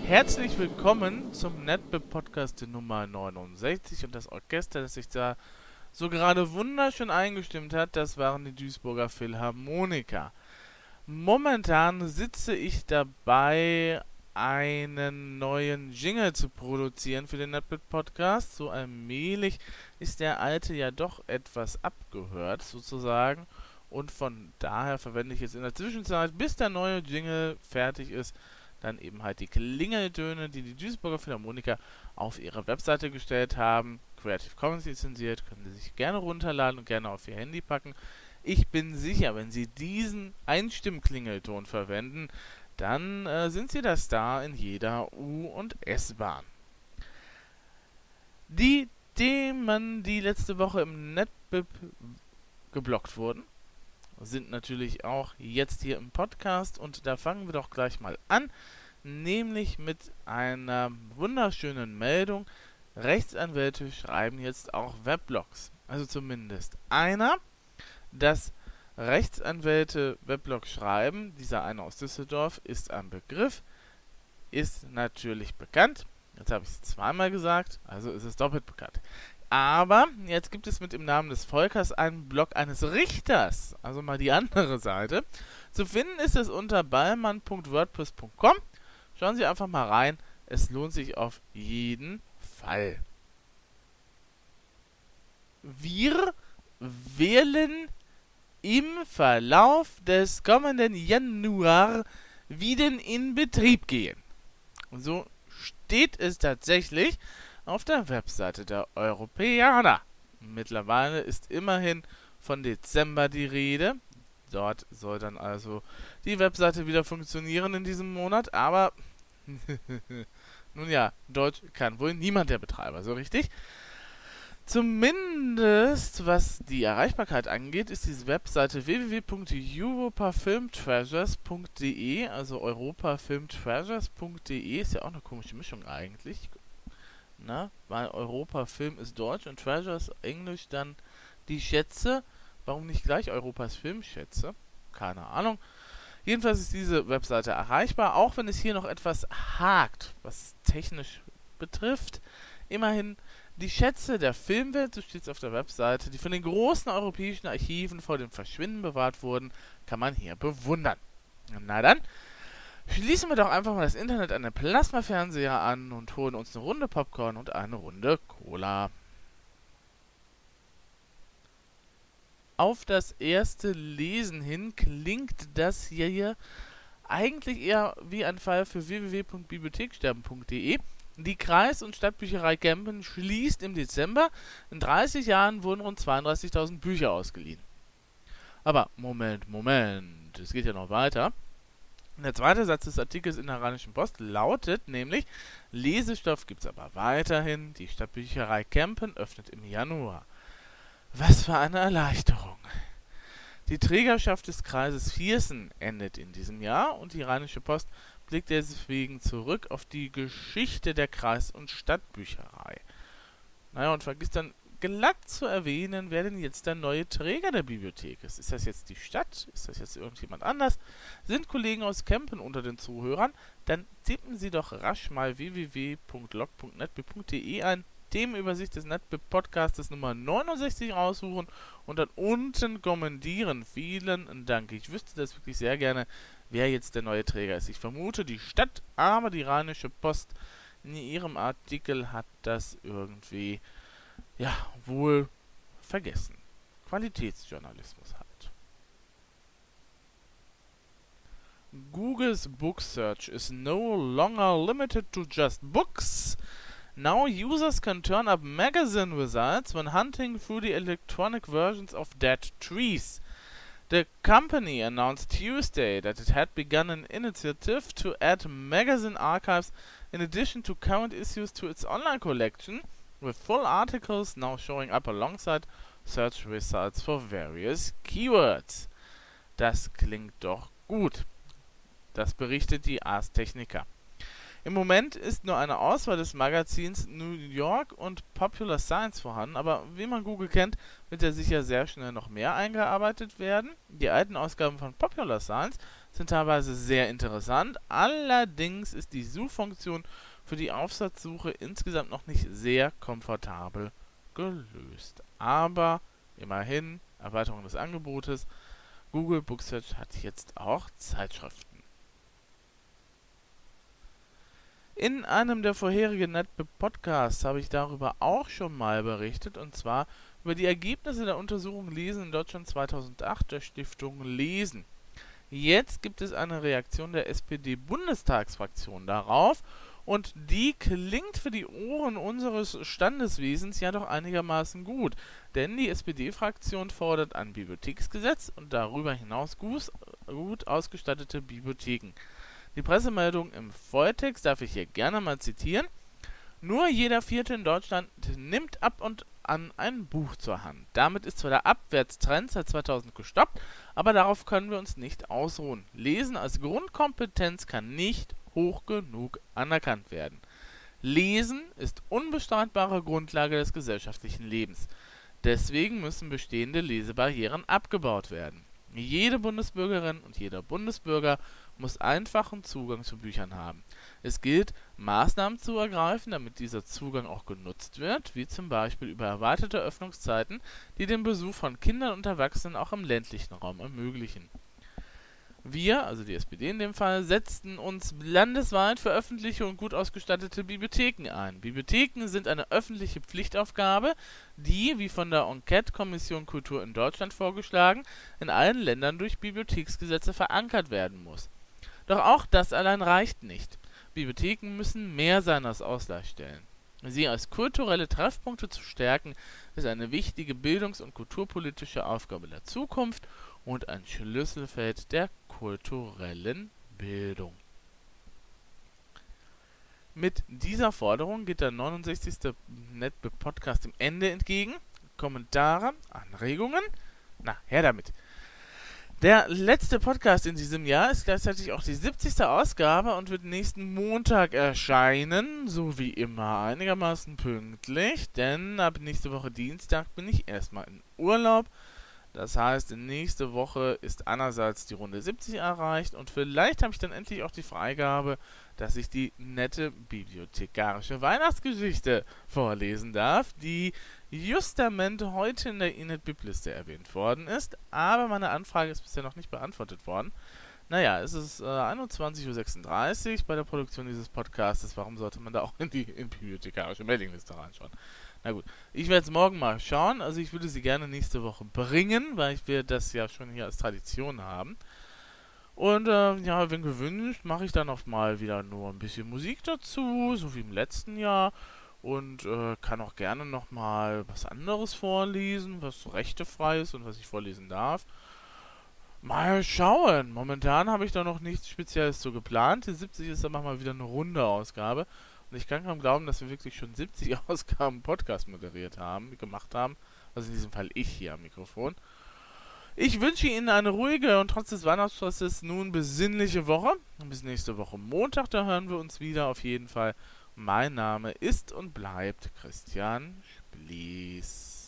Herzlich willkommen zum NetBip-Podcast Nummer 69 und das Orchester, das sich da so gerade wunderschön eingestimmt hat, das waren die Duisburger Philharmoniker. Momentan sitze ich dabei, einen neuen Jingle zu produzieren für den NetBip-Podcast. So allmählich ist der alte ja doch etwas abgehört sozusagen und von daher verwende ich jetzt in der Zwischenzeit, bis der neue Jingle fertig ist, dann eben halt die Klingeltöne, die die Duisburger Philharmoniker auf ihre Webseite gestellt haben. Creative Commons lizenziert, können Sie sich gerne runterladen und gerne auf Ihr Handy packen. Ich bin sicher, wenn Sie diesen Einstimmklingelton verwenden, dann sind Sie der Star in jeder U- und S-Bahn. Die Themen, die letzte Woche im NetBip geblockt wurden, sind natürlich auch jetzt hier im Podcast und da fangen wir doch gleich mal an, nämlich mit einer wunderschönen Meldung. Rechtsanwälte schreiben jetzt auch Weblogs, also zumindest einer, dass Rechtsanwälte Weblogs schreiben, dieser eine aus Düsseldorf, ist ein Begriff, ist natürlich bekannt, jetzt habe ich es zweimal gesagt, also ist es doppelt bekannt. Aber jetzt gibt es mit dem Namen des Volkers einen Blog eines Richters, also mal die andere Seite. Zu finden ist es unter ballmann.wordpress.com. Schauen Sie einfach mal rein, es lohnt sich auf jeden Fall. Wir wählen im Verlauf des kommenden Januar wieder in Betrieb gehen. Und so steht es tatsächlich auf der Webseite der Europäer. Mittlerweile ist immerhin von Dezember die Rede. Dort soll dann also die Webseite wieder funktionieren in diesem Monat, aber nun ja, Deutsch kann wohl niemand der Betreiber, so richtig. Zumindest was die Erreichbarkeit angeht, ist diese Webseite www.europafilmtreasures.de, also europafilmtreasures.de, ist ja auch eine komische Mischung eigentlich. Na, weil Europa-Film ist Deutsch und Treasures Englisch, dann die Schätze. Warum nicht gleich Europas Filmschätze? Keine Ahnung. Jedenfalls ist diese Webseite erreichbar, auch wenn es hier noch etwas hakt, was technisch betrifft. Immerhin die Schätze der Filmwelt, so steht es auf der Webseite, die von den großen europäischen Archiven vor dem Verschwinden bewahrt wurden, kann man hier bewundern. Na dann, schließen wir doch einfach mal das Internet an den Plasmafernseher an und holen uns eine Runde Popcorn und eine Runde Cola. Auf das erste Lesen hin klingt das hier eigentlich eher wie ein Fall für www.bibliotheksterben.de. Die Kreis- und Stadtbücherei Kempen schließt im Dezember. In 30 Jahren wurden rund 32.000 Bücher ausgeliehen. Aber Moment, es geht ja noch weiter. Der zweite Satz des Artikels in der Rheinischen Post lautet nämlich: Lesestoff gibt's aber weiterhin. Die Stadtbücherei Kempen öffnet im Januar. Was für eine Erleichterung. Die Trägerschaft des Kreises Viersen endet in diesem Jahr und die Rheinische Post blickt deswegen zurück auf die Geschichte der Kreis- und Stadtbücherei. Naja, und vergisst dann glatt zu erwähnen, wer denn jetzt der neue Träger der Bibliothek ist. Ist das jetzt die Stadt? Ist das jetzt irgendjemand anders? Sind Kollegen aus Kempen unter den Zuhörern? Dann tippen Sie doch rasch mal www.log.netbip.de ein, Themenübersicht des NetBip-Podcastes Nummer 69 raussuchen und dann unten kommentieren. Vielen Dank. Ich wüsste das wirklich sehr gerne, wer jetzt der neue Träger ist. Ich vermute die Stadt, aber die Rheinische Post in ihrem Artikel hat das irgendwie wohl vergessen. Qualitätsjournalismus halt. Google's book search is no longer limited to just books. Now users can turn up magazine results when hunting through the electronic versions of dead trees. The company announced Tuesday that it had begun an initiative to add magazine archives in addition to current issues to its online collection, with full articles now showing up alongside search results for various keywords. Das klingt doch gut. Das berichtet die Ars Technica. Im Moment ist nur eine Auswahl des Magazins New York und Popular Science vorhanden, aber wie man Google kennt, wird ja sicher sehr schnell noch mehr eingearbeitet werden. Die alten Ausgaben von Popular Science sind teilweise sehr interessant, allerdings ist die Suchfunktion für die Aufsatzsuche insgesamt noch nicht sehr komfortabel gelöst. Aber immerhin, Erweiterung des Angebotes, Google Booksearch hat jetzt auch Zeitschriften. In einem der vorherigen NetBib-Podcasts habe ich darüber auch schon mal berichtet, und zwar über die Ergebnisse der Untersuchung Lesen in Deutschland 2008 der Stiftung Lesen. Jetzt gibt es eine Reaktion der SPD-Bundestagsfraktion darauf, und die klingt für die Ohren unseres Standeswesens ja doch einigermaßen gut, denn die SPD-Fraktion fordert ein Bibliotheksgesetz und darüber hinaus gut ausgestattete Bibliotheken. Die Pressemeldung im Volltext darf ich hier gerne mal zitieren. Nur jeder Vierte in Deutschland nimmt ab und an ein Buch zur Hand. Damit ist zwar der Abwärtstrend seit 2000 gestoppt, aber darauf können wir uns nicht ausruhen. Lesen als Grundkompetenz kann nicht hoch genug anerkannt werden. Lesen ist unbestreitbare Grundlage des gesellschaftlichen Lebens. Deswegen müssen bestehende Lesebarrieren abgebaut werden. Jede Bundesbürgerin und jeder Bundesbürger muss einfachen Zugang zu Büchern haben. Es gilt, Maßnahmen zu ergreifen, damit dieser Zugang auch genutzt wird, wie zum Beispiel über erweiterte Öffnungszeiten, die den Besuch von Kindern und Erwachsenen auch im ländlichen Raum ermöglichen. Wir, also die SPD in dem Fall, setzten uns landesweit für öffentliche und gut ausgestattete Bibliotheken ein. Bibliotheken sind eine öffentliche Pflichtaufgabe, die, wie von der Enquete-Kommission Kultur in Deutschland vorgeschlagen, in allen Ländern durch Bibliotheksgesetze verankert werden muss. Doch auch das allein reicht nicht. Bibliotheken müssen mehr sein als Ausleihstellen. Sie als kulturelle Treffpunkte zu stärken, ist eine wichtige bildungs- und kulturpolitische Aufgabe der Zukunft und ein Schlüsselfeld der kulturellen Bildung. Mit dieser Forderung geht der 69. NetBib-Podcast dem Ende entgegen. Kommentare, Anregungen? Na, her damit! Der letzte Podcast in diesem Jahr ist gleichzeitig auch die 70. Ausgabe und wird nächsten Montag erscheinen, so wie immer einigermaßen pünktlich, denn ab nächste Woche Dienstag bin ich erstmal in Urlaub. Das heißt, nächste Woche ist einerseits die Runde 70 erreicht und vielleicht habe ich dann endlich auch die Freigabe, dass ich die nette bibliothekarische Weihnachtsgeschichte vorlesen darf, die justament heute in der INET-Bib-Liste erwähnt worden ist, aber meine Anfrage ist bisher noch nicht beantwortet worden. Naja, es ist 21:36 Uhr bei der Produktion dieses Podcasts. Warum sollte man da auch in die bibliothekarische Mailingliste reinschauen? Na gut, ich werde es morgen mal schauen. Also ich würde sie gerne nächste Woche bringen, weil wir das ja schon hier als Tradition haben. Und ja, wenn gewünscht, mache ich dann auch mal wieder nur ein bisschen Musik dazu, so wie im letzten Jahr. Und kann auch gerne nochmal was anderes vorlesen, was rechtefrei ist und was ich vorlesen darf. Mal schauen. Momentan habe ich da noch nichts Spezielles so geplant. Die 70 ist dann mal wieder eine runde Ausgabe. Und ich kann kaum glauben, dass wir wirklich schon 70 Ausgaben Podcast gemacht haben. Also in diesem Fall ich hier am Mikrofon. Ich wünsche Ihnen eine ruhige und trotz des Weihnachtsstresses nun besinnliche Woche. Und bis nächste Woche Montag, da hören wir uns wieder auf jeden Fall. Mein Name ist und bleibt Christian Splies.